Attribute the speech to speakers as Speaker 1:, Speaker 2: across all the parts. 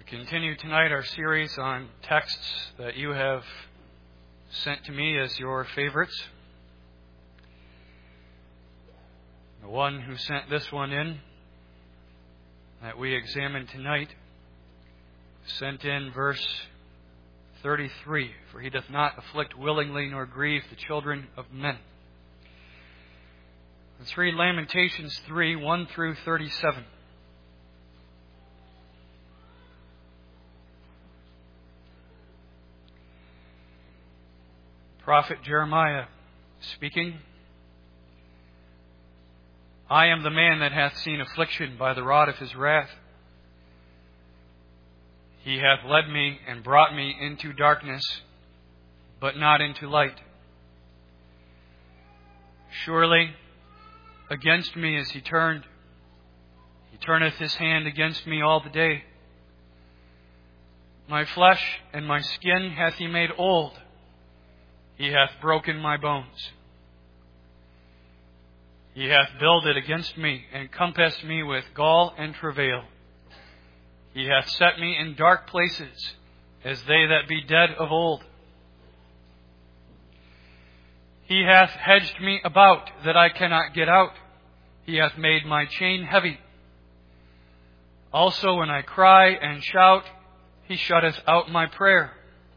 Speaker 1: Continue tonight our series on texts that you have sent to me as your favorites. The one who sent this one in that we examine tonight sent in verse 33, "For he doth not afflict willingly nor grieve the children of men." Let's read Lamentations 3, 1 through 37. Prophet Jeremiah speaking, "I am the man that hath seen affliction by the rod of his wrath. He hath led me and brought me into darkness, but not into light. Surely against me is he turned. He turneth his hand against me all the day. My flesh and my skin hath he made old. He hath broken my bones. He hath builded against me and compassed me with gall and travail. He hath set me in dark places, as they that be dead of old. He hath hedged me about, that I cannot get out. He hath made my chain heavy. Also when I cry and shout, he shutteth out my prayer.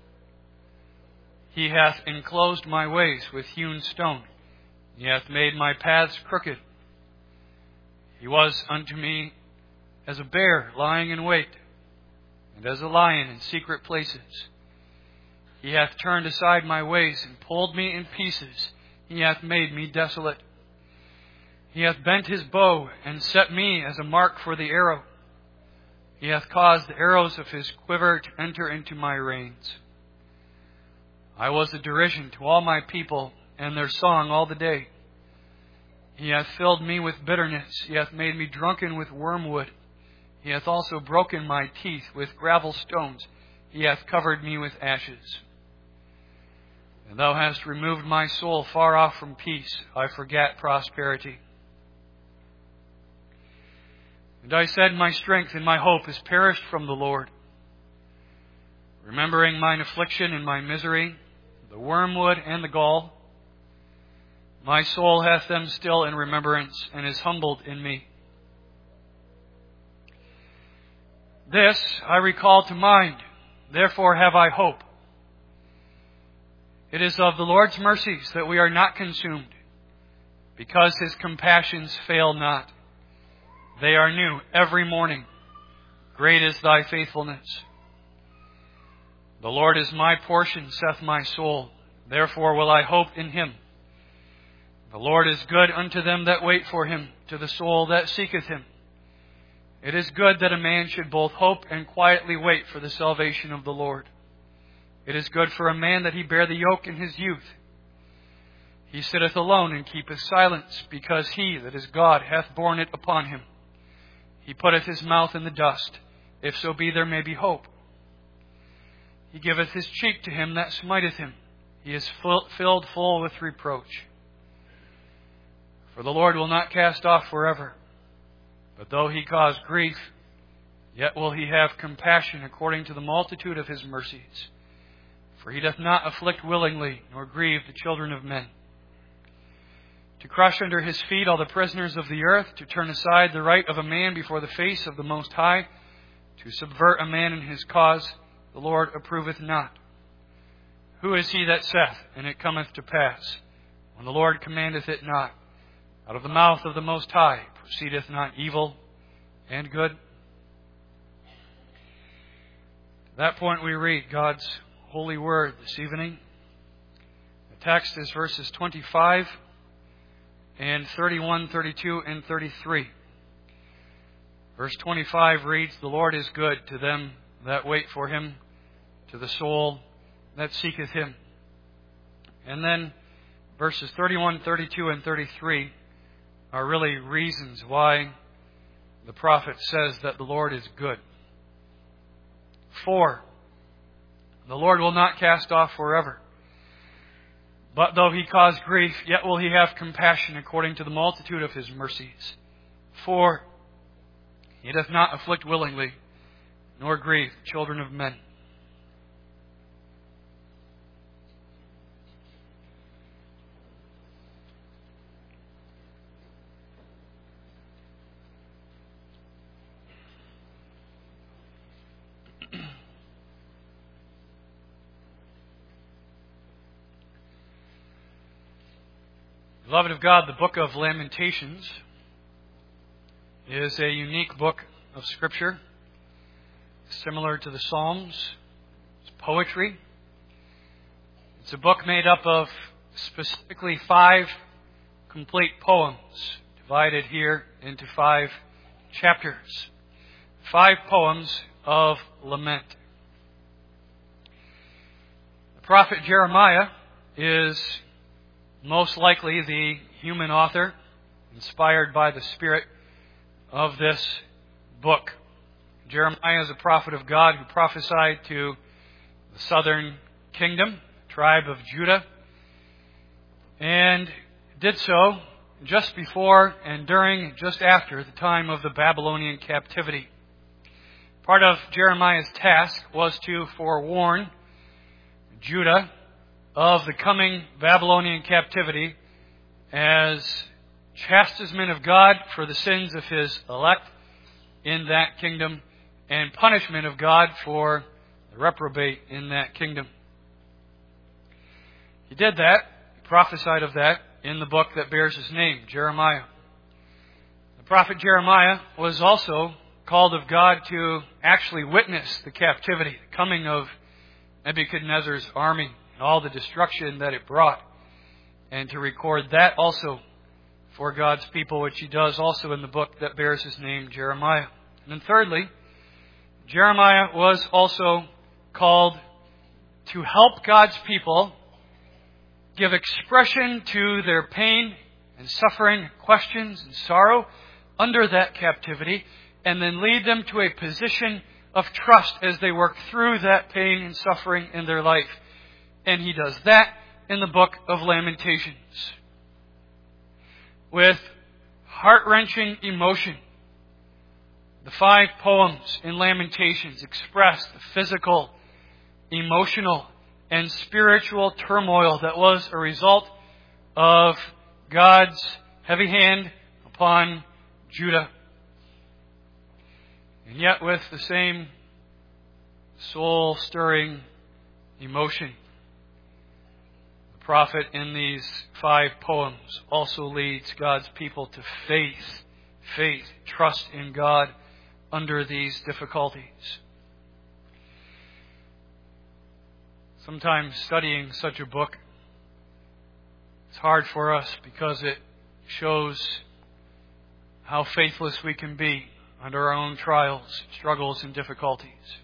Speaker 1: He hath enclosed my ways with hewn stone. He hath made my paths crooked. He was unto me as a bear lying in wait, and as a lion in secret places. He hath turned aside my ways and pulled me in pieces. He hath made me desolate. He hath bent his bow and set me as a mark for the arrow. He hath caused the arrows of his quiver to enter into my reins. I was a derision to all my people, and their song all the day. He hath filled me with bitterness. He hath made me drunken with wormwood. He hath also broken my teeth with gravel stones. He hath covered me with ashes. And thou hast removed my soul far off from peace. I forgat prosperity. And I said, my strength and my hope is perished from the Lord. Remembering mine affliction and my misery, the wormwood and the gall, my soul hath them still in remembrance, and is humbled in me. This I recall to mind, therefore have I hope. It is of the Lord's mercies that we are not consumed, because his compassions fail not. They are new every morning. Great is thy faithfulness. The Lord is my portion, saith my soul. Therefore will I hope in him. The Lord is good unto them that wait for him, to the soul that seeketh him. It is good that a man should both hope and quietly wait for the salvation of the Lord. It is good for a man that he bear the yoke in his youth. He sitteth alone and keepeth silence, because he that is God hath borne it upon him. He putteth his mouth in the dust, if so be there may be hope. He giveth his cheek to him that smiteth him. He is filled full with reproach. For the Lord will not cast off forever. But though he cause grief, yet will he have compassion according to the multitude of his mercies. For he doth not afflict willingly, nor grieve the children of men. To crush under his feet all the prisoners of the earth, to turn aside the right of a man before the face of the Most High, to subvert a man in his cause, the Lord approveth not. Who is he that saith, and it cometh to pass, when the Lord commandeth it not? Out of the mouth of the Most High proceedeth not evil and good? To that point we read God's holy word this evening. The text is verses 25 and 31, 32, and 33. Verse 25 reads, "The Lord is good to them that wait for him, to the soul that seeketh him." And then verses 31, 32, and 33 are really reasons why the prophet says that the Lord is good. For the Lord will not cast off forever. But though he cause grief, yet will he have compassion according to the multitude of his mercies. For he doth not afflict willingly, nor grieve the children of men. Beloved of God, the book of Lamentations is a unique book of Scripture, similar to the Psalms. It's poetry. It's a book made up of specifically 5 complete poems, divided here into 5 chapters. 5 poems of lament. The prophet Jeremiah is most likely the human author, inspired by the Spirit of this book. Jeremiah is a prophet of God who prophesied to the southern kingdom, tribe of Judah, and did so just before and during, just after the time of the Babylonian captivity. Part of Jeremiah's task was to forewarn Judah of the coming Babylonian captivity as chastisement of God for the sins of His elect in that kingdom, and punishment of God for the reprobate in that kingdom. He did that, he prophesied of that in the book that bears his name, Jeremiah. The prophet Jeremiah was also called of God to actually witness the captivity, the coming of Nebuchadnezzar's army, and all the destruction that it brought, and to record that also for God's people, which he does also in the book that bears his name, Jeremiah. And then thirdly, Jeremiah was also called to help God's people give expression to their pain and suffering, questions and sorrow under that captivity, and then lead them to a position of trust as they work through that pain and suffering in their life. And he does that in the book of Lamentations. With heart-wrenching emotion, the 5 poems in Lamentations express the physical, emotional, and spiritual turmoil that was a result of God's heavy hand upon Judah. And yet with the same soul-stirring emotion, the prophet in these 5 poems also leads God's people to faith, trust in God under these difficulties. Sometimes studying such a book is hard for us because it shows how faithless we can be under our own trials, struggles, and difficulties.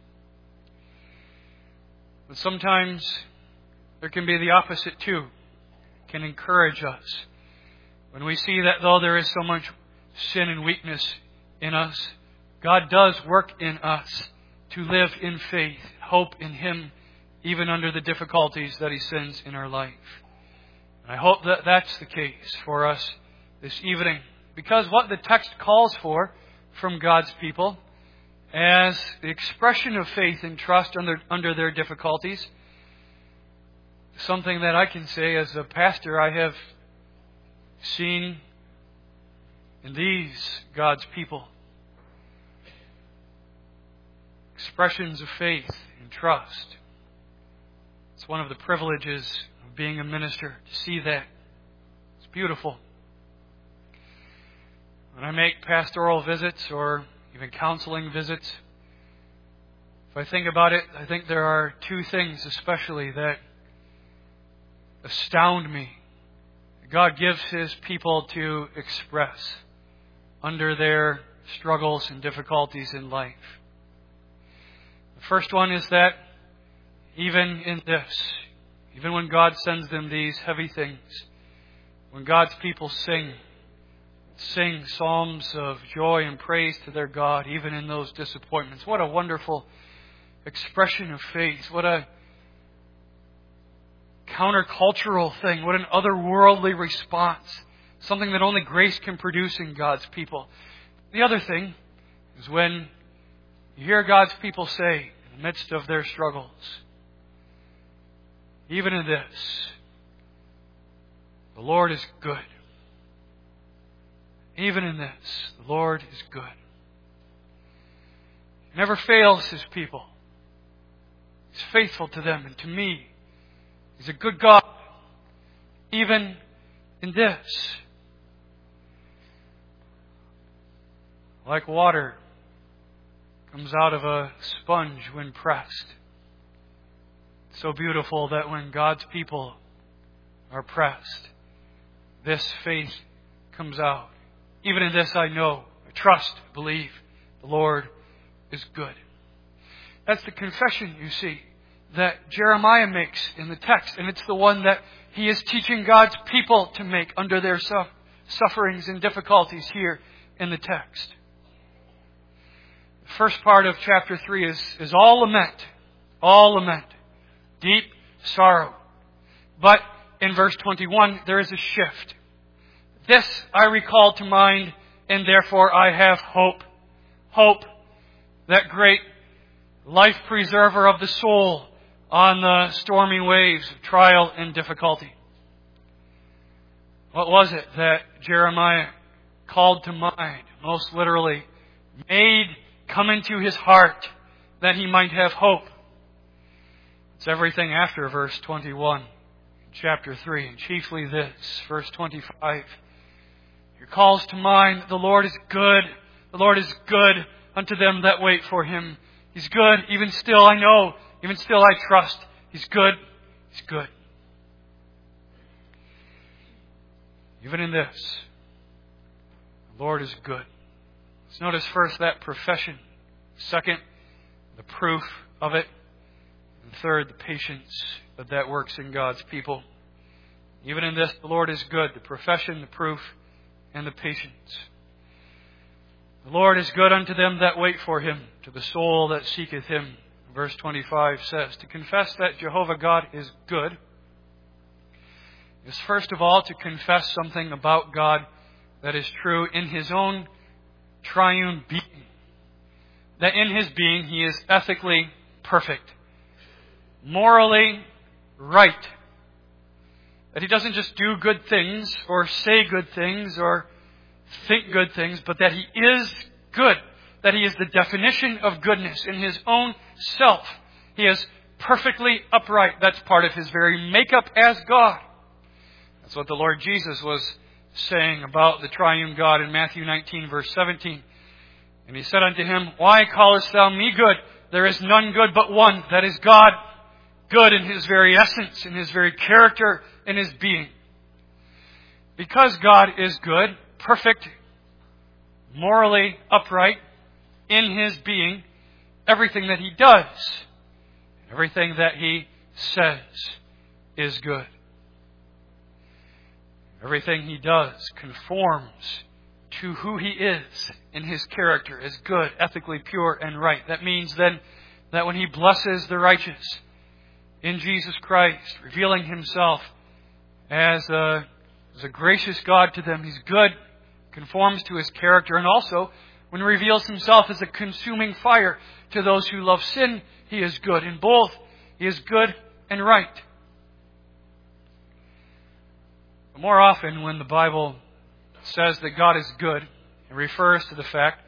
Speaker 1: But sometimes there can be the opposite too. It can encourage us when we see that though there is so much sin and weakness in us, God does work in us to live in faith, hope in Him, even under the difficulties that He sends in our life. And I hope that that's the case for us this evening, because what the text calls for from God's people as the expression of faith and trust under their difficulties, something that I can say as a pastor I have seen in these God's people. Expressions of faith and trust. It's one of the privileges of being a minister, to see that. It's beautiful. When I make pastoral visits or even counseling visits, if I think about it, I think there are 2 things especially that astound me. God gives His people to express under their struggles and difficulties in life. The first one is that even in this, even when God sends them these heavy things, when God's people sing psalms of joy and praise to their God, even in those disappointments. What a wonderful expression of faith. What a countercultural thing. What an otherworldly response. Something that only grace can produce in God's people. The other thing is when You hear God's people say in the midst of their struggles, even in this, the Lord is good. Even in this, the Lord is good. He never fails His people. He's faithful to them and to me. He's a good God. Even in this. Like water comes out of a sponge when pressed. It's so beautiful that when God's people are pressed, this faith comes out. Even in this I know, I trust, believe, the Lord is good. That's the confession, you see, that Jeremiah makes in the text. And it's the one that he is teaching God's people to make under their sufferings and difficulties here in the text. The first part of chapter 3 is all lament, deep sorrow. But in verse 21, there is a shift. This I recall to mind, and therefore I have hope. Hope, that great life preserver of the soul on the stormy waves of trial and difficulty. What was it that Jeremiah called to mind, most literally, made come into his heart that he might have hope? It's everything after verse 21, chapter 3, and chiefly this, verse 25. He calls to mind, the Lord is good. The Lord is good unto them that wait for Him. He's good. Even still I know. Even still I trust. He's good. He's good. Even in this, the Lord is good. Let's notice first that profession. Second, the proof of it. And third, the patience that works in God's people. Even in this, the Lord is good. The profession, the proof, and the patience. The Lord is good unto them that wait for Him, to the soul that seeketh Him. Verse 25 says, to confess that Jehovah God is good is first of all to confess something about God that is true in His own triune being. That in His being He is ethically perfect, morally right. That He doesn't just do good things or say good things or think good things, but that He is good. That He is the definition of goodness in His own self. He is perfectly upright. That's part of His very makeup as God. That's what the Lord Jesus was saying about the triune God in Matthew 19, verse 17. And He said unto him, why callest thou me good? There is none good but one, that is God. Good in His very essence, in His very character, in His being. Because God is good, perfect, morally upright, in His being, everything that He does, everything that He says is good. Everything He does conforms to who He is in His character as good, ethically pure, and right. That means then that when He blesses the righteous in Jesus Christ, revealing Himself as a gracious God to them, He's good, conforms to His character, and also when He reveals Himself as a consuming fire to those who love sin, He is good. In both, He is good and right. But more often, when the Bible says that God is good, it refers to the fact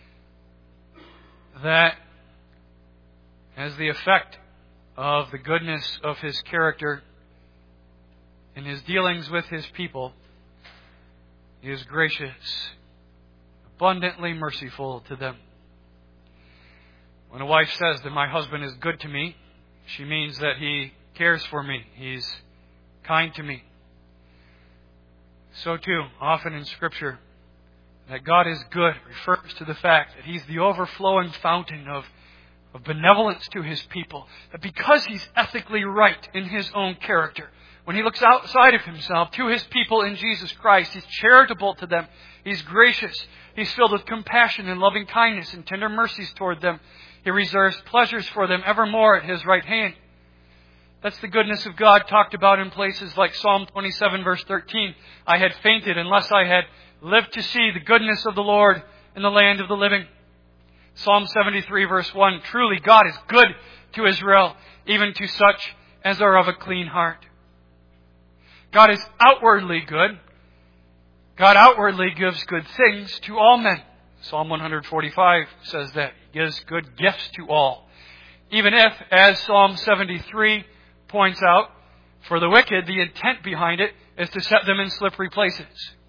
Speaker 1: that as the effect of the goodness of His character in His dealings with His people, He is gracious, abundantly merciful to them. When a wife says that my husband is good to me, she means that he cares for me. He's kind to me. So too, often in Scripture, that God is good refers to the fact that He's the overflowing fountain of benevolence to His people. That because He's ethically right in His own character, when He looks outside of Himself to His people in Jesus Christ, He's charitable to them. He's gracious. He's filled with compassion and loving kindness and tender mercies toward them. He reserves pleasures for them evermore at His right hand. That's the goodness of God talked about in places like Psalm 27, verse 13. I had fainted unless I had lived to see the goodness of the Lord in the land of the living. Psalm 73 verse 1, truly God is good to Israel, even to such as are of a clean heart. God is outwardly good. God outwardly gives good things to all men. Psalm 145 says that. He gives good gifts to all. Even if, as Psalm 73 points out, for the wicked, the intent behind it is to set them in slippery places.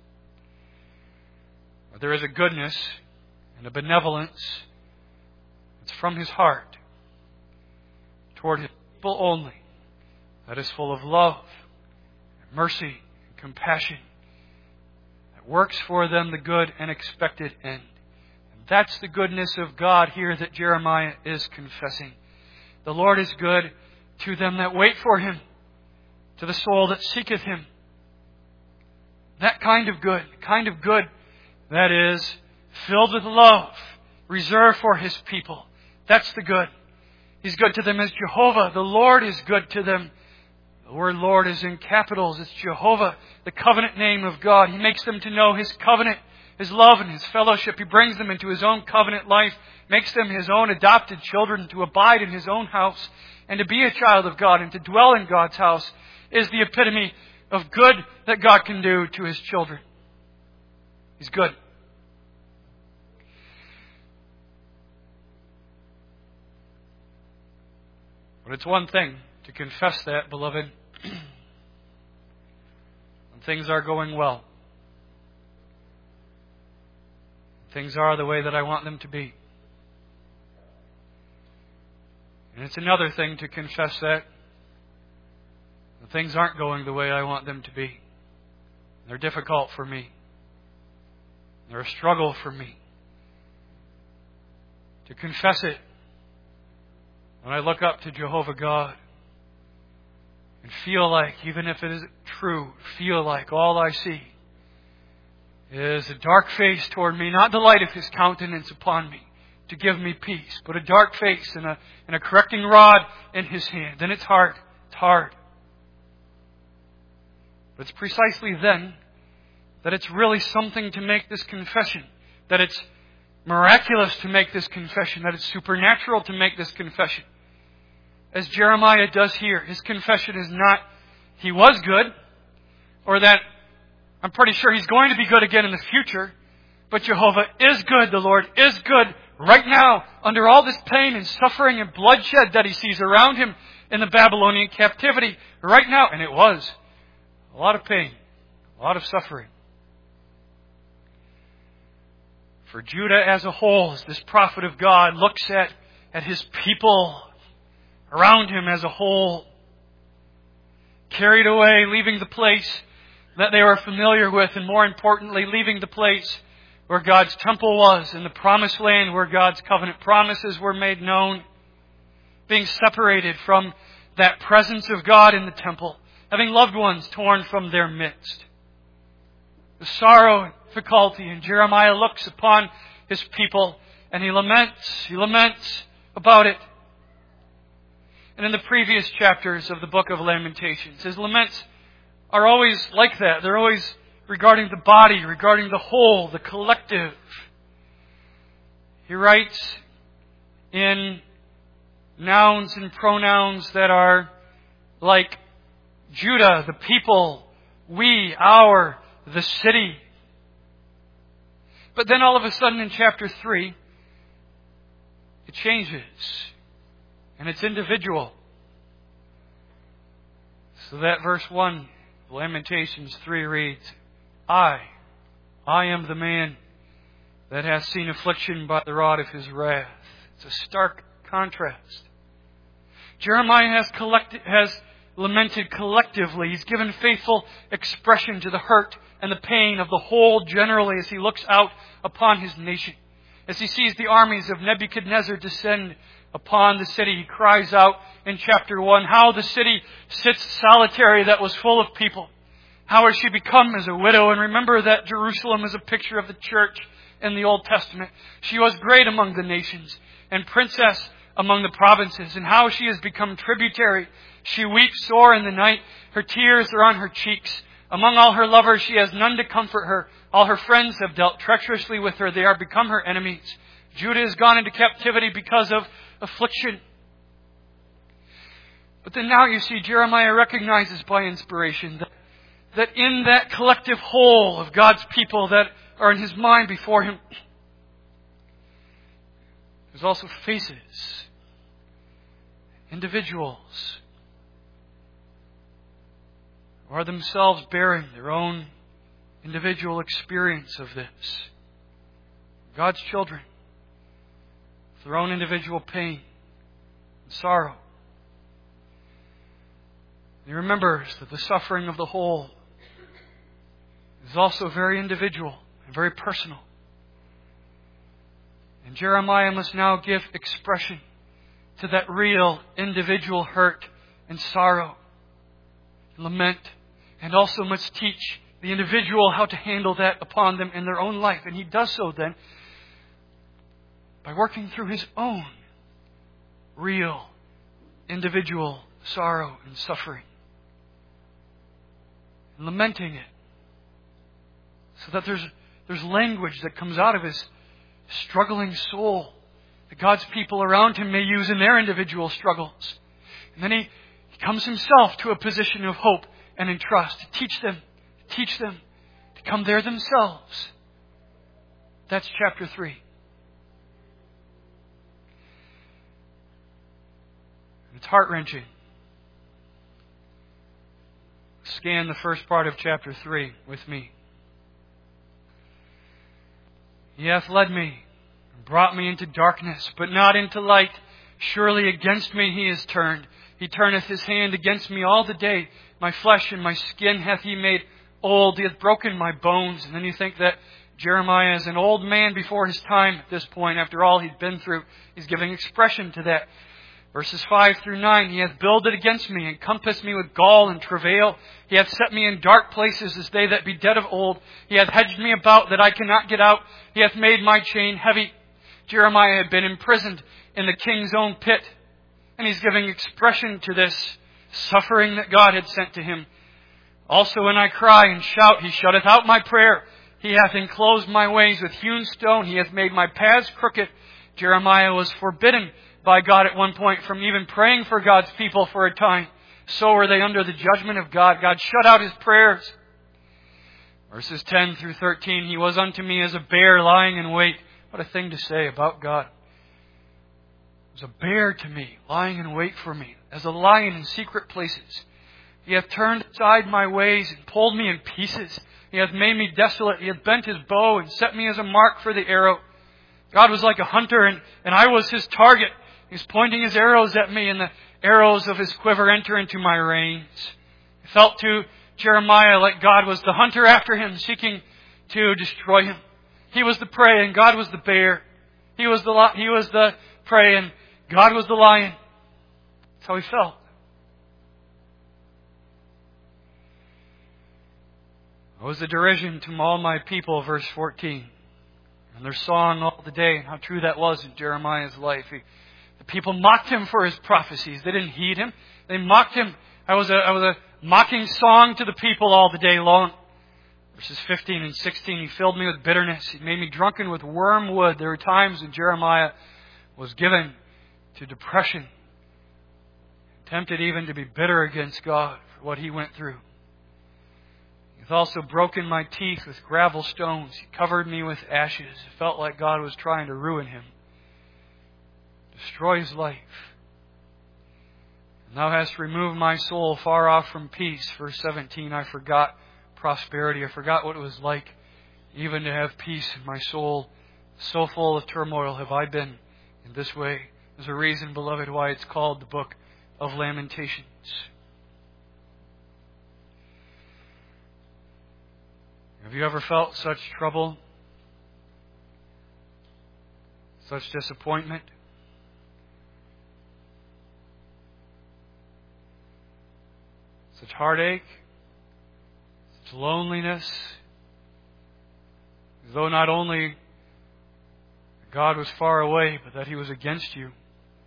Speaker 1: But there is a goodness and a benevolence that's from His heart toward His people only, that is full of love, and mercy, and compassion, that works for them the good and expected end. And that's the goodness of God here that Jeremiah is confessing. The Lord is good to them that wait for Him, to the soul that seeketh Him. That kind of good that is filled with love, reserved for His people. That's the good. He's good to them as Jehovah. The Lord is good to them. The word Lord is in capitals. It's Jehovah, the covenant name of God. He makes them to know His covenant, His love, and His fellowship. He brings them into His own covenant life, makes them His own adopted children to abide in His own house, and to be a child of God and to dwell in God's house is the epitome of good that God can do to His children. He's good. But it's one thing to confess that, beloved, when things are going well. Things are the way that I want them to be. And it's another thing to confess that when things aren't going the way I want them to be. They're difficult for me. They're a struggle for me. To confess it when I look up to Jehovah God and feel like, even if it isn't true, feel like all I see is a dark face toward me, not the light of His countenance upon me to give me peace, but a dark face and a correcting rod in His hand. Then it's hard. It's hard. But it's precisely then that it's really something to make this confession, that it's miraculous to make this confession, that it's supernatural to make this confession. As Jeremiah does here, his confession is not, he was good, or that I'm pretty sure he's going to be good again in the future, but Jehovah is good, the Lord is good right now, under all this pain and suffering and bloodshed that he sees around him in the Babylonian captivity right now. And it was a lot of pain, a lot of suffering. For Judah as a whole, as this prophet of God looks at his people around him as a whole, carried away, leaving the place that they were familiar with, and more importantly, leaving the place where God's temple was, in the promised land where God's covenant promises were made known, being separated from that presence of God in the temple, having loved ones torn from their midst. The sorrow and difficulty, and Jeremiah looks upon his people and he laments about it. And in the previous chapters of the book of Lamentations, his laments are always like that. They're always regarding the body, regarding the whole, the collective. He writes in nouns and pronouns that are like Judah, the people, we, our, the city. But then all of a sudden in chapter 3, it changes. And it's individual. So that verse 1, Lamentations 3 reads, I am the man that hath seen affliction by the rod of His wrath. It's a stark contrast. Jeremiah has lamented collectively. He's given faithful expression to the hurt and the pain of the whole generally as he looks out upon his nation. As he sees the armies of Nebuchadnezzar descend upon the city, he cries out in chapter 1, how the city sits solitary that was full of people. How has she become as a widow? And remember that Jerusalem is a picture of the church in the Old Testament. She was great among the nations and princess among the provinces. And how she has become tributary. She weeps sore in the night. Her tears are on her cheeks. Among all her lovers she has none to comfort her. All her friends have dealt treacherously with her. They are become her enemies. Judah has gone into captivity because of affliction. But then now you see Jeremiah recognizes by inspiration that in that collective whole of God's people that are in his mind before him, there's also faces, individuals, who are themselves bearing their own individual experience of this. God's children, with their own individual pain and sorrow. He remembers that the suffering of the whole is also very individual and very personal. And Jeremiah must now give expression to that real individual hurt and sorrow, lament, and also must teach the individual how to handle that upon them in their own life. And he does so then by working through his own real individual sorrow and suffering, and lamenting it, so that there's language that comes out of his struggling soul that God's people around him may use in their individual struggles. And then he comes himself to a position of hope and in trust to teach them to come there themselves. That's chapter 3. It's heart-wrenching. Scan the first part of chapter 3 with me. He hath led me and brought me into darkness, but not into light. Surely against me he is turned. He turneth his hand against me all the day. My flesh and my skin hath he made old. He hath broken my bones. And then you think that Jeremiah is an old man before his time at this point. After all he'd been through, he's giving expression to that. Verses 5 through 9, He hath builded against me, and compassed me with gall and travail. He hath set me in dark places as they that be dead of old. He hath hedged me about that I cannot get out. He hath made my chain heavy. Jeremiah had been imprisoned in the king's own pit. And he's giving expression to this suffering that God had sent to him. Also when I cry and shout, He shutteth out my prayer. He hath enclosed my ways with hewn stone. He hath made my paths crooked. Jeremiah was forbidden by God at one point from even praying for God's people for a time. So were they under the judgment of God. God shut out his prayers. Verses 10 through 13, He was unto me as a bear lying in wait. What a thing to say about God. He was a bear to me, lying in wait for me, as a lion in secret places. He hath turned aside my ways and pulled me in pieces. He hath made me desolate. He hath bent His bow and set me as a mark for the arrow. God was like a hunter, and I was His target. He's pointing His arrows at me, and the arrows of His quiver enter into my reins. It felt to Jeremiah like God was the hunter after him, seeking to destroy him. He was the prey, and God was the bear. He was the prey, and God was the lion. That's how he felt. It was a derision to all my people, verse 14. And their song all the day, and how true that was in Jeremiah's life. The people mocked him for his prophecies. They didn't heed him. They mocked him. I was a mocking song to the people all the day long. Verses 15 and 16, He filled me with bitterness. He made me drunken with wormwood. There were times when Jeremiah was given to depression, tempted even to be bitter against God for what he went through. He hath also broken my teeth with gravel stones. He covered me with ashes. It felt like God was trying to ruin him, destroy his life. And Thou hast removed my soul far off from peace. Verse 17, I forgot prosperity. I forgot what it was like even to have peace in my soul. So full of turmoil have I been in this way. There's a reason, beloved, why it's called the Book of Lamentations. Have you ever felt such trouble, such disappointment? Such heartache, such loneliness, as though not only God was far away, but that He was against you.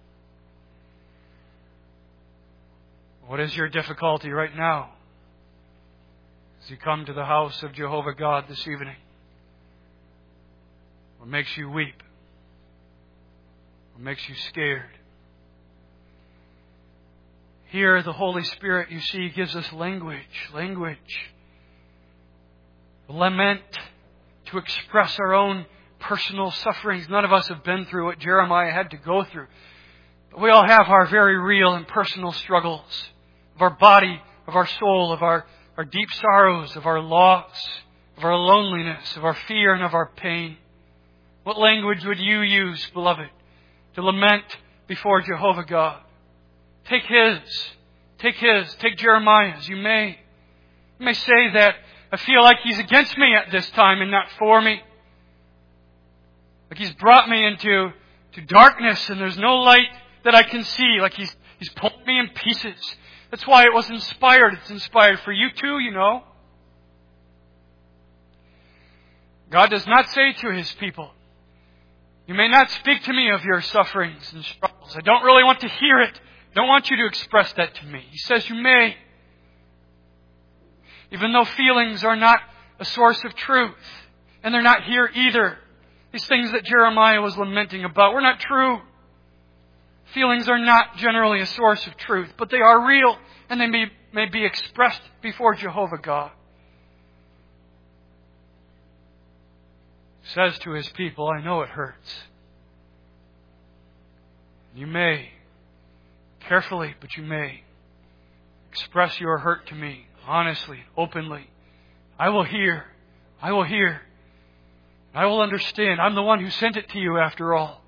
Speaker 1: What is your difficulty right now as you come to the house of Jehovah God this evening? What makes you weep? What makes you scared? Here, the Holy Spirit, you see, gives us language. Lament, to express our own personal sufferings. None of us have been through what Jeremiah had to go through. But we all have our very real and personal struggles of our body, of our soul, of our deep sorrows, of our loss, of our loneliness, of our fear, and of our pain. What language would you use, beloved, to lament before Jehovah God? Take Jeremiah's. You may say that I feel like He's against me at this time and not for me. Like He's brought me into darkness and there's no light that I can see. Like He's pulled me in pieces. That's why it was inspired. It's inspired for you too, you know. God does not say to His people, you may not speak to me of your sufferings and struggles. I don't really want to hear it. I don't want you to express that to me. He says you may. Even though feelings are not a source of truth. And they're not here either. These things that Jeremiah was lamenting about were not true. Feelings are not generally a source of truth. But they are real. And they may be expressed before Jehovah God. He says to His people, I know it hurts. You may. Carefully, but you may. Express your hurt to me. Honestly, openly. I will hear. I will understand. I'm the one who sent it to you after all.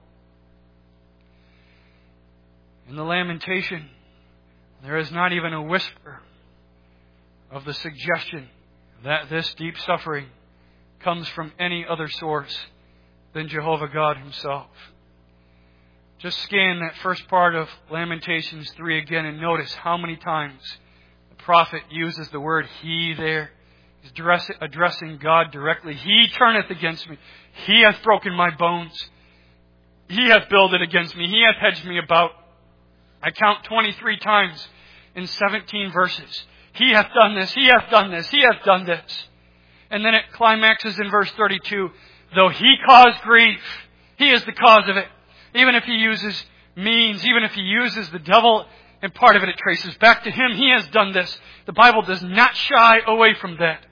Speaker 1: In the lamentation, there is not even a whisper of the suggestion that this deep suffering comes from any other source than Jehovah God Himself. Just scan that first part of Lamentations 3 again and notice how many times the prophet uses the word He there. He's addressing God directly. He turneth against me. He hath broken my bones. He hath builded against me. He hath hedged me about. I count 23 times in 17 verses. He hath done this. He hath done this. He hath done this. And then it climaxes in verse 32. Though He caused grief, He is the cause of it. Even if He uses means, even if He uses the devil, and part of it traces back to Him, He has done this. The Bible does not shy away from that.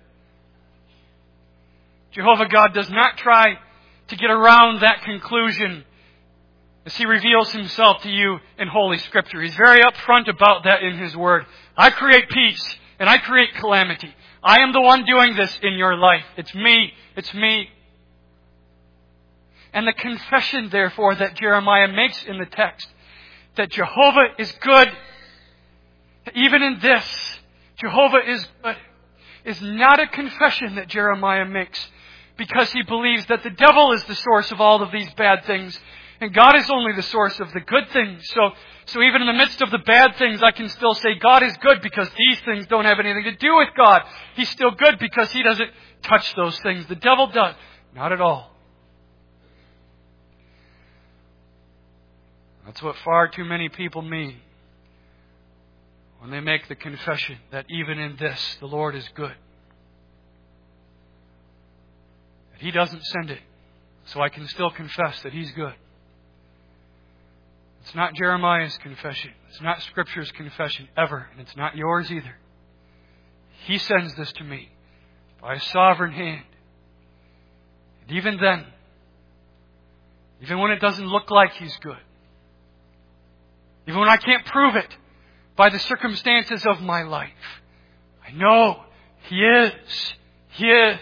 Speaker 1: Jehovah God does not try to get around that conclusion as He reveals Himself to you in Holy Scripture. He's very upfront about that in His Word. I create peace and I create calamity. I am the one doing this in your life. It's me. It's me. And the confession, therefore, that Jeremiah makes in the text, that Jehovah is good, even in this, Jehovah is good, is not a confession that Jeremiah makes because he believes that the devil is the source of all of these bad things and God is only the source of the good things. So even in the midst of the bad things, I can still say God is good because these things don't have anything to do with God. He's still good because He doesn't touch those things. The devil does. Not at all. That's what far too many people mean when they make the confession that even in this, the Lord is good. That He doesn't send it, so I can still confess that He's good. It's not Jeremiah's confession. It's not Scripture's confession ever, and it's not yours either. He sends this to me by a sovereign hand. And even then, even when it doesn't look like He's good, even when I can't prove it by the circumstances of my life, I know He is. He is.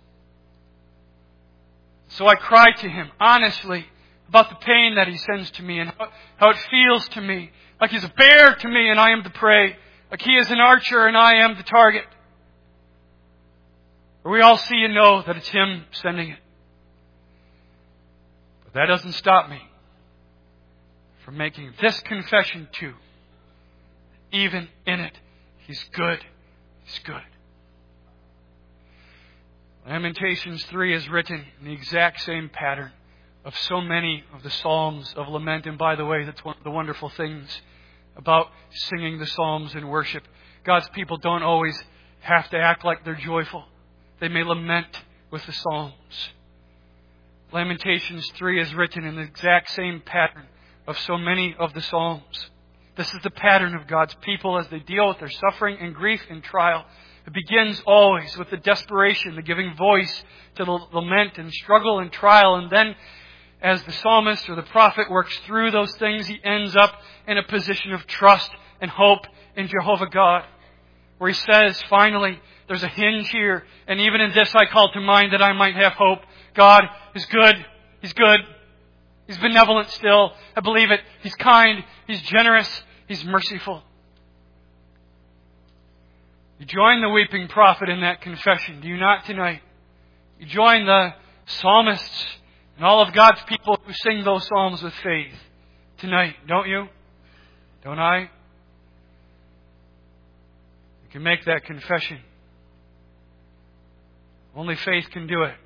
Speaker 1: So I cry to Him honestly about the pain that He sends to me and how it feels to me. Like He's a bear to me and I am the prey. Like He is an archer and I am the target. We all see and know that it's Him sending it. But that doesn't stop me from making this confession too. Even in it, He's good. He's good. Lamentations 3 is written in the exact same pattern of so many of the Psalms of lament. And by the way, that's one of the wonderful things about singing the Psalms in worship. God's people don't always have to act like they're joyful. They may lament with the Psalms. Lamentations 3 is written in the exact same pattern of so many of the Psalms. This is the pattern of God's people as they deal with their suffering and grief and trial. It begins always with the desperation, the giving voice to the lament and struggle and trial. And then as the psalmist or the prophet works through those things, he ends up in a position of trust and hope in Jehovah God, where he says, finally, there's a hinge here, and even in this I call to mind that I might have hope. God is good. He's good. He's benevolent still. I believe it. He's kind. He's generous. He's merciful. You join the weeping prophet in that confession, do you not tonight? You join the psalmists and all of God's people who sing those psalms with faith tonight, don't you? Don't I? You can make that confession. Only faith can do it.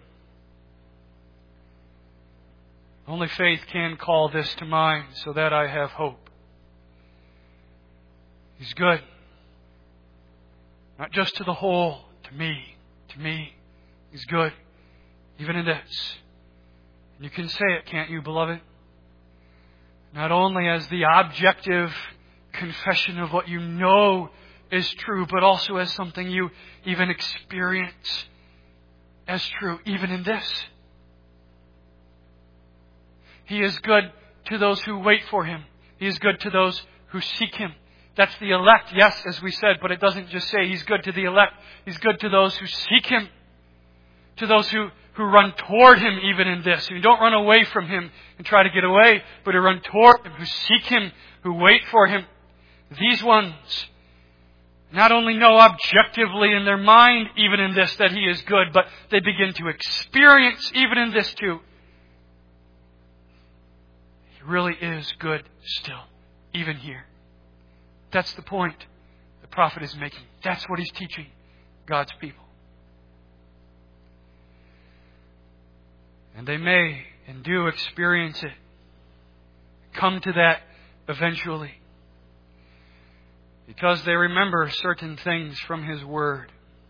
Speaker 1: Only faith can call this to mind so that I have hope. He's good. Not just to the whole, to me. He's good. Even in this. And you can say it, can't you, beloved? Not only as the objective confession of what you know is true, but also as something you even experience as true, even in this. He is good to those who wait for Him. He is good to those who seek Him. That's the elect, yes, as we said, but it doesn't just say He's good to the elect. He's good to those who seek Him. To those who run toward Him even in this. Who don't run away from Him and try to get away, but who run toward Him, who seek Him, who wait for Him. These ones not only know objectively in their mind, even in this, that He is good, but they begin to experience, even in this too, He really is good still, even here. That's the point the prophet is making. That's what he's teaching God's people. And they may and do experience it. Come to that eventually. Because they remember certain things from His Word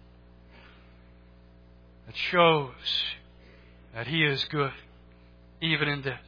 Speaker 1: that shows that He is good, even in this.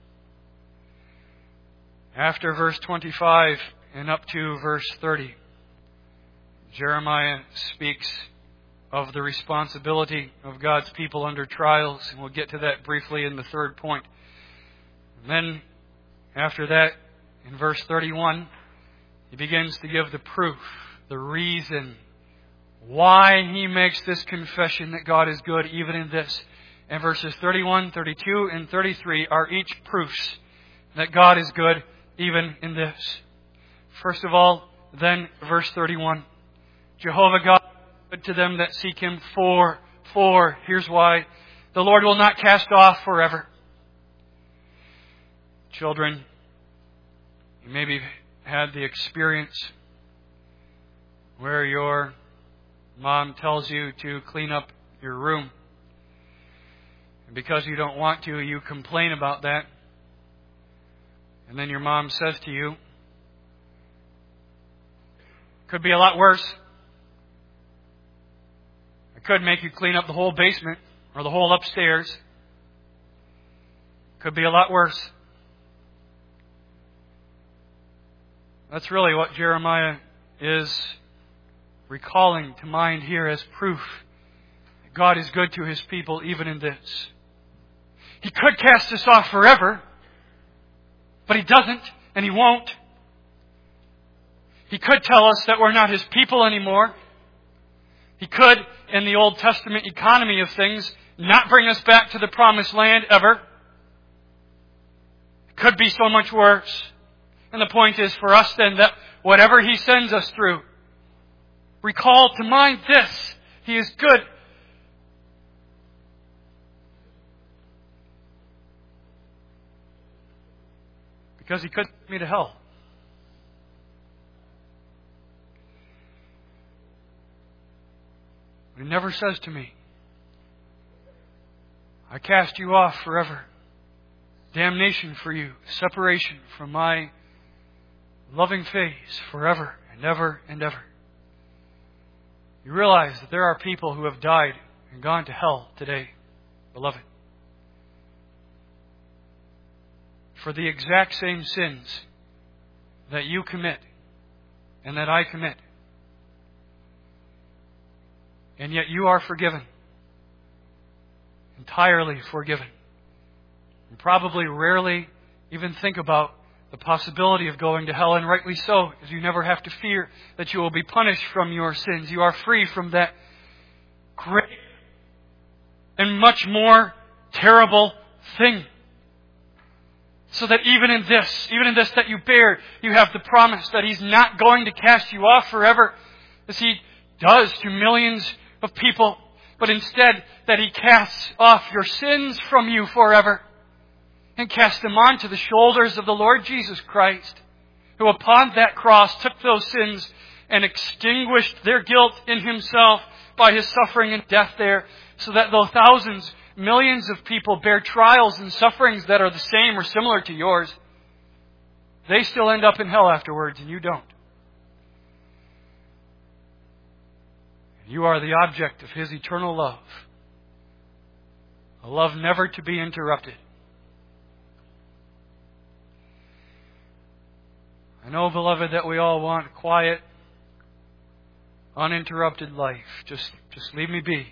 Speaker 1: After verse 25 and up to verse 30, Jeremiah speaks of the responsibility of God's people under trials, and we'll get to that briefly in the third point. And then, after that, in verse 31, he begins to give the proof, the reason why he makes this confession that God is good even in this. And verses 31, 32, and 33 are each proofs that God is good even in this. First of all, then, verse 31. Jehovah God is good to them that seek Him for, here's why. The Lord will not cast off forever. Children, you maybe had the experience where your mom tells you to clean up your room. And because you don't want to, you complain about that. And then your mom says to you, could be a lot worse. I could make you clean up the whole basement or the whole upstairs. Could be a lot worse. That's really what Jeremiah is recalling to mind here as proof that God is good to His people even in this. He could cast us off forever, but He doesn't, and He won't. He could tell us that we're not His people anymore. He could, in the Old Testament economy of things, not bring us back to the promised land ever. It could be so much worse. And the point is for us then that whatever He sends us through, recall to mind this: He is good. Because He could send me to hell. He never says to me, I cast you off forever. Damnation for you. Separation from my loving face forever and ever and ever. You realize that there are people who have died and gone to hell today, beloved. for the exact same sins that you commit and that I commit. And yet you are forgiven. Entirely forgiven. And probably rarely even think about the possibility of going to hell, and rightly so, because you never have to fear that you will be punished from your sins. You are free from that great and much more terrible thing. So that even in this that you bear, you have the promise that He's not going to cast you off forever, as He does to millions of people, but instead that He casts off your sins from you forever and casts them onto the shoulders of the Lord Jesus Christ, who upon that cross took those sins and extinguished their guilt in Himself by His suffering and death there, so that though thousands, millions of people bear trials and sufferings that are the same or similar to yours, they still end up in hell afterwards and you don't. You are the object of His eternal love. A love never to be interrupted. I know, beloved, that we all want a quiet, uninterrupted life. Just leave me be.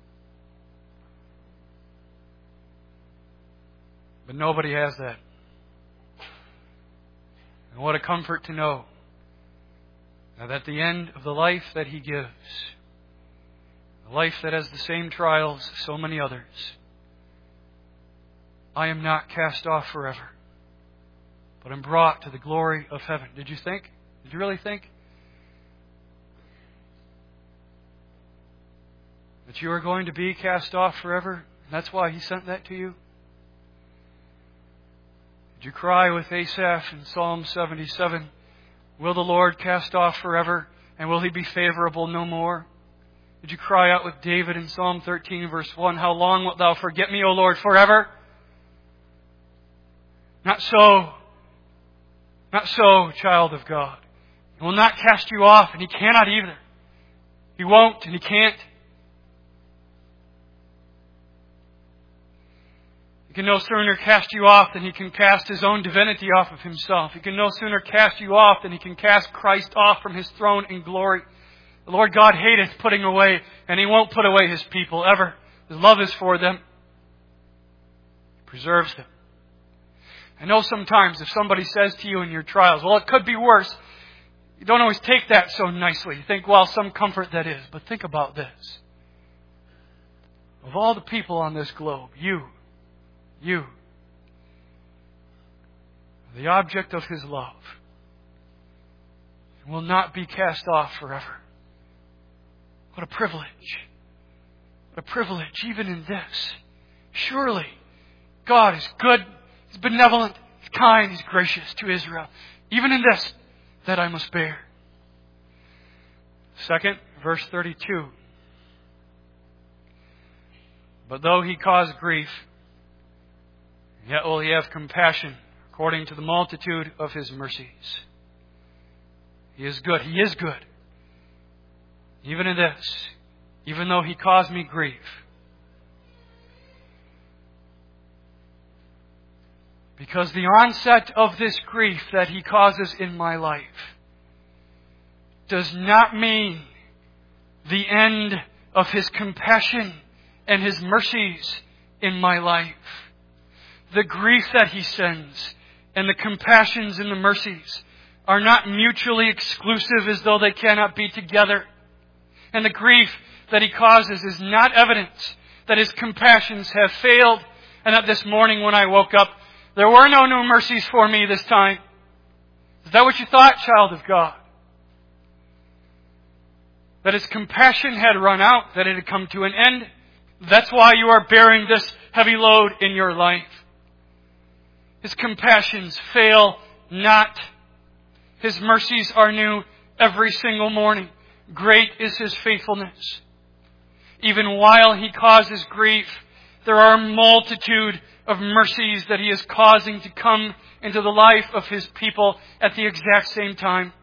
Speaker 1: But nobody has that. And what a comfort to know that at the end of the life that He gives, a life that has the same trials as so many others, I am not cast off forever, but am brought to the glory of heaven. Did you think? Did you really think that you are going to be cast off forever? And that's why He sent that to you? Did you cry with Asaph in Psalm 77, will the Lord cast off forever, and will He be favorable no more? Did you cry out with David in Psalm 13, verse 1, how long wilt Thou forget me, O Lord, forever? Not so. Not so, child of God. He will not cast you off, and He cannot either. He won't, and He can't. He can no sooner cast you off than He can cast His own divinity off of Himself. He can no sooner cast you off than He can cast Christ off from His throne in glory. The Lord God hateth putting away, and He won't put away His people ever. His love is for them. He preserves them. I know sometimes if somebody says to you in your trials, well, it could be worse, you don't always take that so nicely. You think, well, some comfort that is. But think about this. Of all the people on this globe, you, the object of His love, will not be cast off forever. What a privilege. What a privilege, even in this. Surely, God is good, He's benevolent, He's kind, He's gracious to Israel. Even in this, that I must bear. Second, verse 32. But though He cause grief, yet will He have compassion according to the multitude of His mercies. He is good. He is good. Even in this, even though He caused me grief. Because the onset of this grief that He causes in my life does not mean the end of His compassion and His mercies in my life. The grief that He sends and the compassions and the mercies are not mutually exclusive as though they cannot be together. And the grief that He causes is not evidence that His compassions have failed and that this morning when I woke up, there were no new mercies for me this time. Is that what you thought, child of God? That His compassion had run out, that it had come to an end. That's why you are bearing this heavy load in your life. His compassions fail not. His mercies are new every single morning. Great is His faithfulness. Even while He causes grief, there are a multitude of mercies that He is causing to come into the life of His people at the exact same time.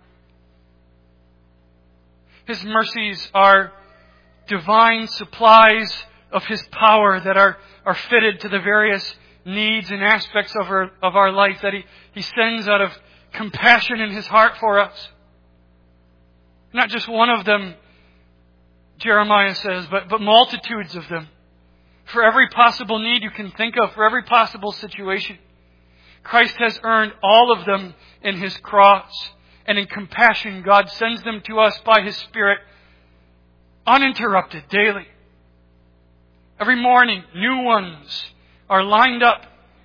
Speaker 1: His mercies are divine supplies of His power that are fitted to the various needs and aspects of our life that He sends out of compassion in His heart for us. Not just one of them, Jeremiah says, but multitudes of them. For every possible need you can think of, for every possible situation. Christ has earned all of them in His cross. And in compassion, God sends them to us by His Spirit, uninterrupted, daily. Every morning, new ones are lined up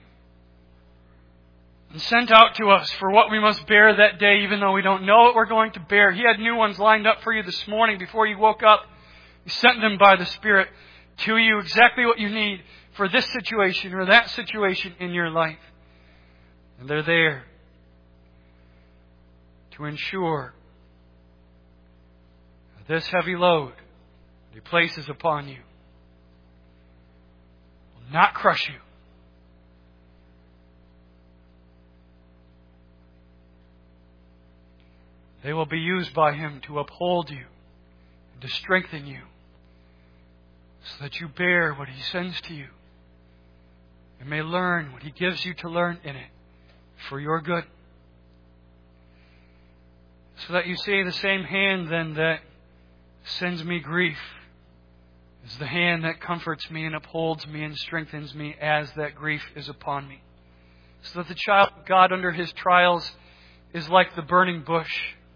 Speaker 1: and sent out to us for what we must bear that day, even though we don't know what we're going to bear. He had new ones lined up for you this morning before you woke up. He sent them by the Spirit to you, exactly what you need for this situation or that situation in your life. And they're there to ensure that this heavy load that He places upon you will not crush you. They will be used by Him to uphold you and to strengthen you so that you bear what He sends to you and may learn what He gives you to learn in it for your good. So that you say the same hand then that sends me grief is the hand that comforts me and upholds me and strengthens me as that grief is upon me. So that the child of God under his trials is like the burning bush.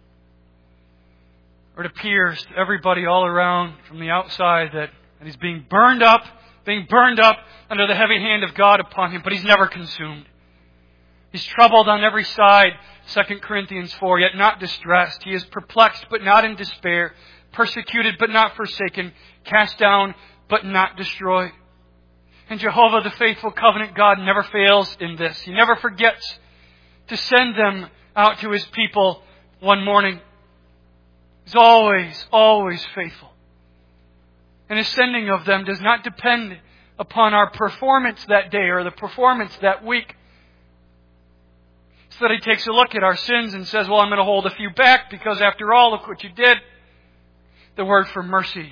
Speaker 1: Or it appears to everybody all around from the outside that he's being burned up under the heavy hand of God upon him, but he's never consumed. He's troubled on every side, 2 Corinthians 4, yet not distressed. He is perplexed, but not in despair. Persecuted, but not forsaken. Cast down, but not destroyed. And Jehovah, the faithful covenant God, never fails in this. He never forgets to send them out to His people one morning. He's always faithful. And His sending of them does not depend upon our performance that day or the performance that week. So that He takes a look at our sins and says, well, I'm going to hold a few back because after all, look what you did. The word for mercy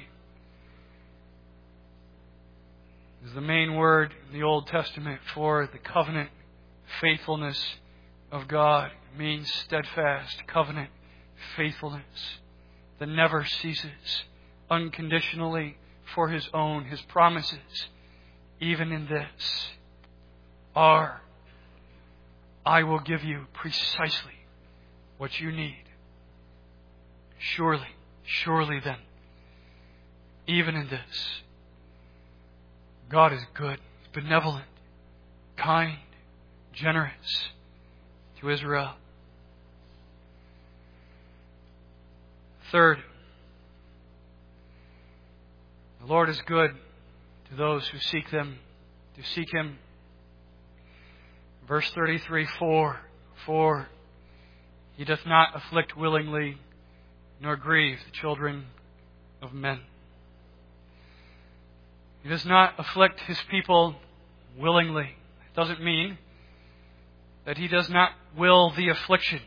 Speaker 1: is the main word in the Old Testament for the covenant faithfulness of God. It means steadfast covenant faithfulness that never ceases unconditionally for His own. His promises, even in this, are, I will give you precisely what you need. Surely then, even in this, God is good, benevolent, kind, generous to Israel. Third, the Lord is good to those who seek Him. Verse 33, For He doth not afflict willingly, nor grieve the children of men. He does not afflict His people willingly. It doesn't mean that He does not will the affliction.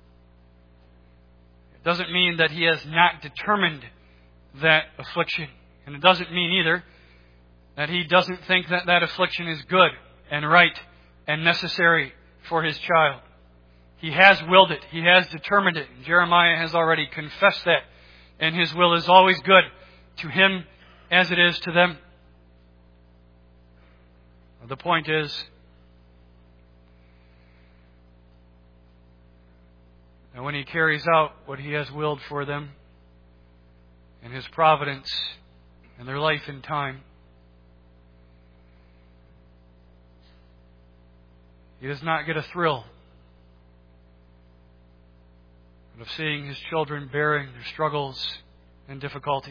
Speaker 1: It doesn't mean that He has not determined that affliction. And it doesn't mean either that He doesn't think that that affliction is good and right and necessary for His child. He has willed it. He has determined it. And Jeremiah has already confessed that. And His will is always good to him as it is to them. The point is that when He carries out what He has willed for them in His providence and their life and time, He does not get a thrill of seeing His children bearing their struggles and difficulties.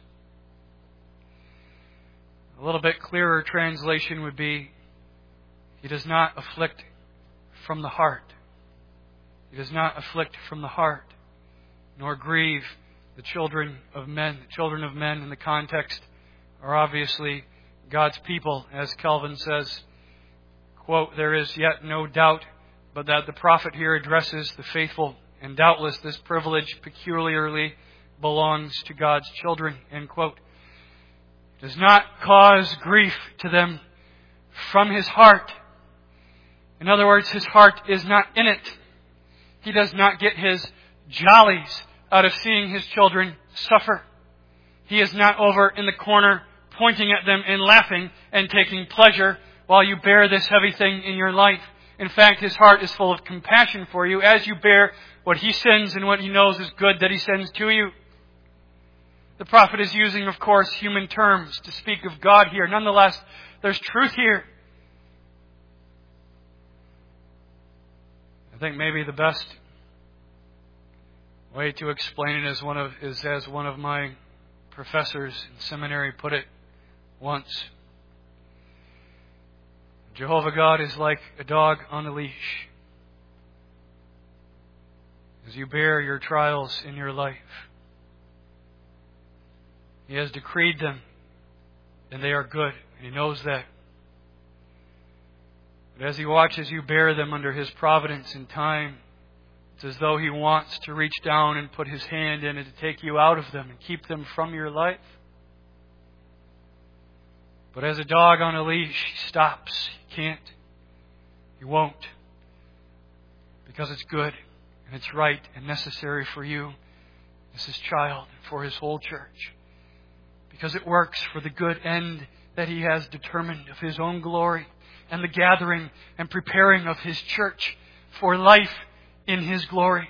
Speaker 1: A little bit clearer translation would be, He does not afflict from the heart. He does not afflict from the heart, nor grieve the children of men. The children of men in the context are obviously God's people. As Calvin says, quote, there is yet no doubt but that the prophet here addresses the faithful, and doubtless this privilege peculiarly belongs to God's children, end quote. It does not cause grief to them from His heart, In other words, his heart is not in it. He does not get his jollies out of seeing his children suffer. He is not over in the corner pointing at them and laughing and taking pleasure while you bear this heavy thing in your life. In fact, his heart is full of compassion for you as you bear what he sends and what he knows is good that he sends to you. The prophet is using, of course, human terms to speak of God here. Nonetheless, there's truth here. I think maybe the best way to explain it is as one of my professors in seminary put it once. Jehovah God is like a dog on a leash. As you bear your trials in your life, He has decreed them, and they are good, and He knows that. But as He watches you bear them under His providence in time, it's as though He wants to reach down and put His hand in and to take you out of them and keep them from your life. But as a dog on a leash, He stops. He can't. He won't. Because it's good and it's right and necessary for you as His child and for His whole church. Because it works for the good end that He has determined of His own glory and the gathering and preparing of His church for life in His glory.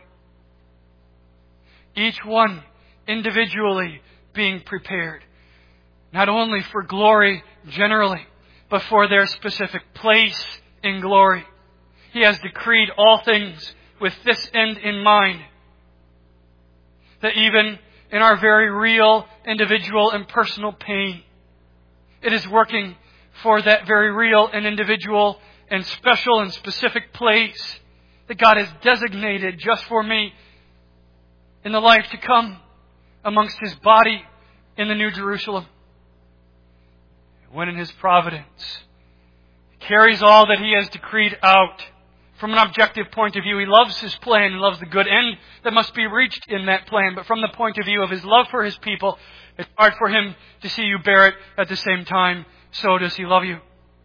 Speaker 1: Each one individually being prepared, not only for glory generally, but for their specific place in glory. He has decreed all things with this end in mind, that even in our very real, individual, and personal pain, it is working for that very real and individual and special and specific place that God has designated just for me in the life to come amongst His body in the New Jerusalem. When in His providence He carries all that He has decreed out. From an objective point of view, He loves His plan and loves the good end that must be reached in that plan. But from the point of view of His love for His people, it's hard for Him to see you bear it at the same time. So does He love you.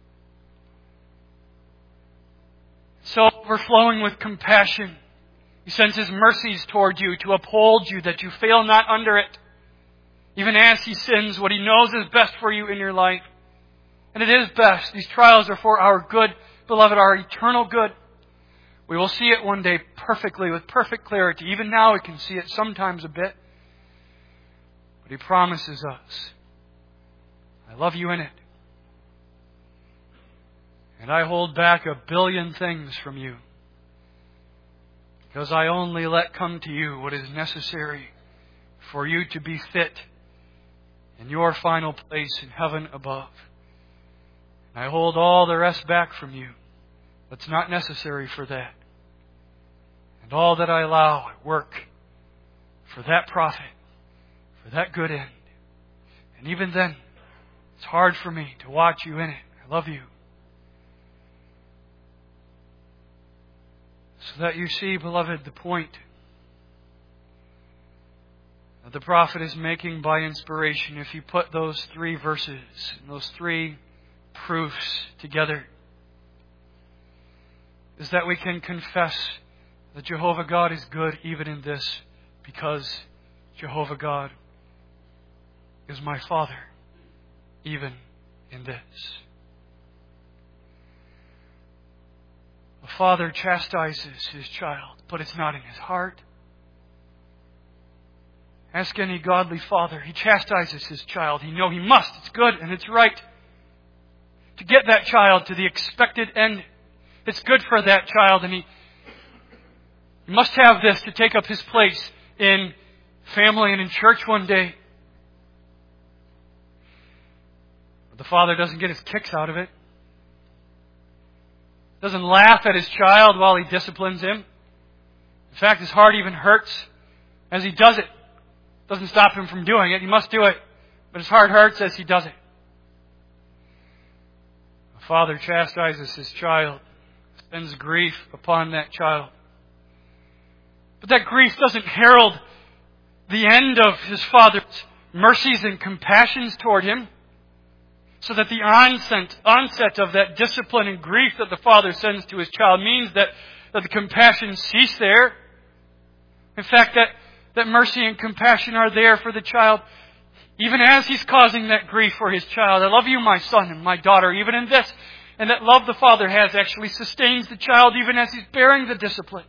Speaker 1: So overflowing with compassion, He sends His mercies toward you to uphold you, that you fail not under it. Even as He sends what He knows is best for you in your life. And it is best. These trials are for our good, beloved, our eternal good. We will see it one day perfectly, with perfect clarity. Even now we can see it sometimes a bit. But He promises us, I love you in it. And I hold back 1 billion things from you, because I only let come to you what is necessary for you to be fit in your final place in heaven above. And I hold all the rest back from you that's not necessary for that. And all that I allow at work for that profit, for that good end. And even then, it's hard for me to watch you in it. I love you. So that you see, beloved, the point that the prophet is making by inspiration. If you put those 3 verses and those 3 proofs together, is that we can confess that Jehovah God is good even in this, because Jehovah God is my Father even in this. A father chastises his child, but it's not in his heart. Ask any godly father. He chastises his child. He knows he must. It's good and it's right to get that child to the expected end. It's good for that child, and he must have this to take up his place in family and in church one day. But the father doesn't get his kicks out of it. Doesn't laugh at his child while he disciplines him. In fact, his heart even hurts as he does it. Doesn't stop him from doing it. He must do it. But his heart hurts as he does it. A father chastises his child, sends grief upon that child. But that grief doesn't herald the end of his father's mercies and compassions toward him. So that the onset of that discipline and grief that the father sends to his child means that the compassion cease there. In fact, that mercy and compassion are there for the child even as he's causing that grief for his child. I love you, my son and my daughter, even in this. And that love the father has actually sustains the child even as he's bearing the discipline.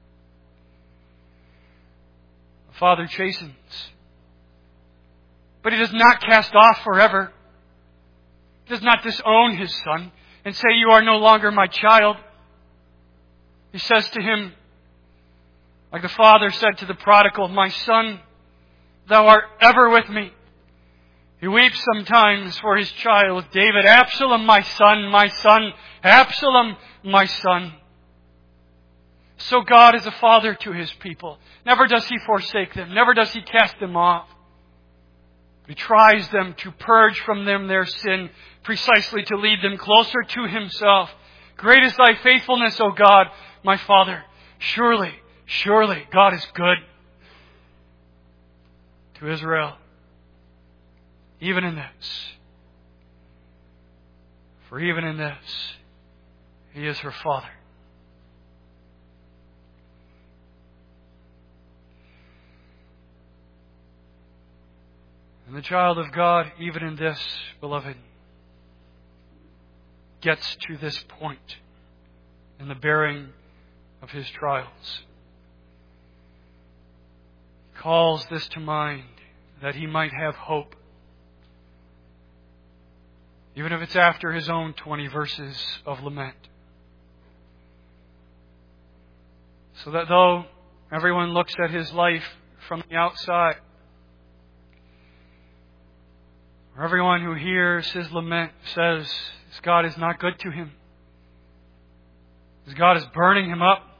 Speaker 1: The father chastens, but he does not cast off forever. He does not disown his son and say, you are no longer my child. He says to him, like the father said to the prodigal, my son, thou art ever with me. He weeps sometimes for his child, David, Absalom, my son, Absalom, my son. So God is a father to his people. Never does he forsake them. Never does he cast them off. He tries them to purge from them their sin, precisely to lead them closer to himself. Great is thy faithfulness, O God, my Father. Surely, surely, God is good to Israel. Even in this. For even in this, he is her Father. And the child of God, even in this, beloved, gets to this point in the bearing of his trials. He calls this to mind that he might have hope. Even if it's after his own 20 verses of lament. So that though everyone looks at his life from the outside, or everyone who hears his lament says, this God is not good to him. This God is burning him up.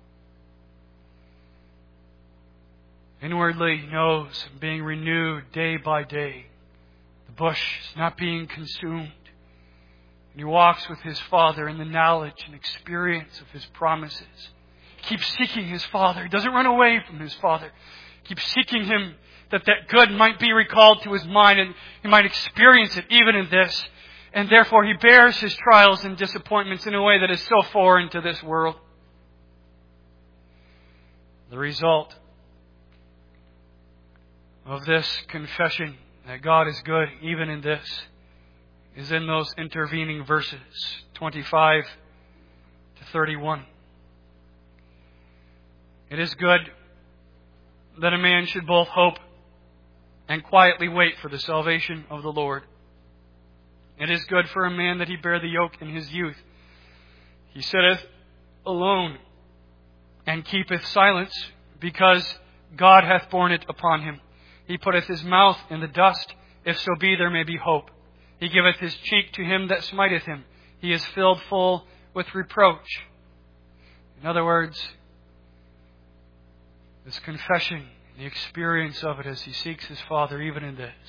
Speaker 1: Inwardly he knows, being renewed day by day. The bush is not being consumed. And he walks with his Father in the knowledge and experience of his promises. He keeps seeking his Father. He doesn't run away from his Father. He keeps seeking him that good might be recalled to his mind and he might experience it even in this. And therefore he bears his trials and disappointments in a way that is so foreign to this world. The result of this confession that God is good even in this is in those intervening verses, 25 to 31. It is good that a man should both hope and quietly wait for the salvation of the Lord. It is good for a man that he bear the yoke in his youth. He sitteth alone and keepeth silence, because God hath borne it upon him. He putteth his mouth in the dust, if so be there may be hope. He giveth his cheek to him that smiteth him. He is filled full with reproach. In other words, this confession, the experience of it as he seeks his Father even in this,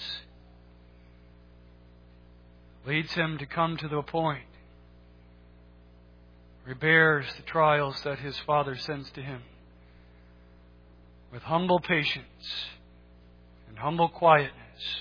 Speaker 1: leads him to come to the point where he bears the trials that his Father sends to him with humble patience and humble quietness.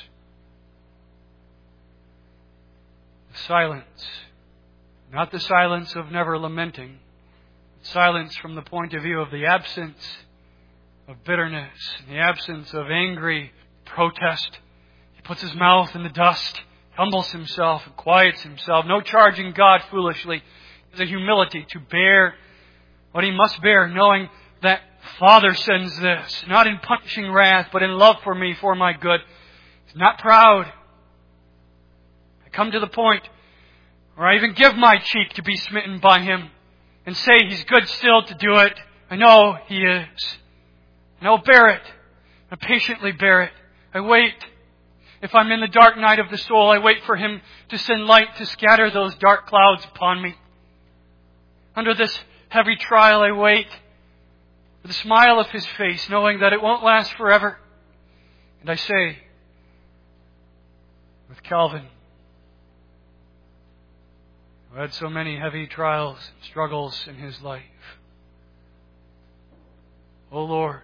Speaker 1: Silence, not the silence of never lamenting, but silence from the point of view of the absence of bitterness, the absence of angry protest. He puts his mouth in the dust, humbles himself and quiets himself. No charging God foolishly. There's a humility to bear what he must bear, knowing that Father sends this, not in punishing wrath, but in love for me, for my good. He's not proud. I come to the point where I even give my cheek to be smitten by him and say he's good still to do it. I know he is. And I'll bear it. I patiently bear it. I wait. If I'm in the dark night of the soul, I wait for him to send light to scatter those dark clouds upon me. Under this heavy trial, I wait for the smile of his face, knowing that it won't last forever. And I say, with Calvin, who had so many heavy trials and struggles in his life, O Lord,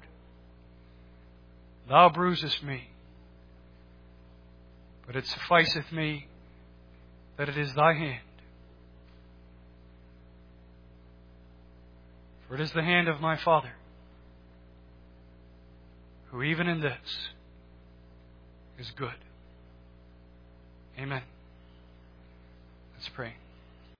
Speaker 1: thou bruisest me, but it sufficeth me that it is Thy hand. For it is the hand of my Father, who even in this is good. Amen. Let's pray.